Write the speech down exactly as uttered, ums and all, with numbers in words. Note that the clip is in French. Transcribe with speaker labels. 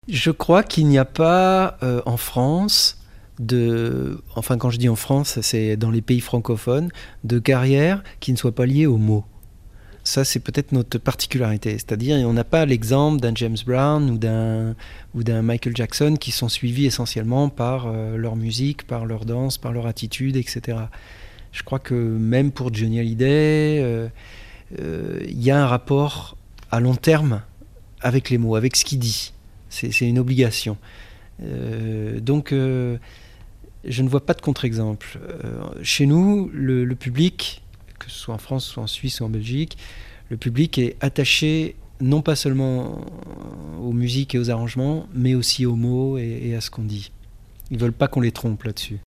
Speaker 1: Je crois qu'il n'y a pas euh, en France de, enfin quand je dis en France, c'est dans les pays francophones, de carrière qui ne soit pas liée aux mots. Ça, c'est peut-être notre particularité. C'est-à-dire, on n'a pas l'exemple d'un James Brown ou d'un, ou d'un Michael Jackson qui sont suivis essentiellement par euh, leur musique, par leur danse, par leur attitude, et cetera. Je crois que même pour Johnny Hallyday, il euh, euh, y a un rapport à long terme avec les mots, avec ce qu'il dit. C'est, c'est une obligation. Euh, donc, euh, je ne vois pas de contre-exemple. Euh, chez nous, le, le public, que ce soit en France, soit en Suisse ou en Belgique, le public est attaché non pas seulement aux musiques et aux arrangements, mais aussi aux mots et, et à ce qu'on dit. Ils ne veulent pas qu'on les trompe là-dessus.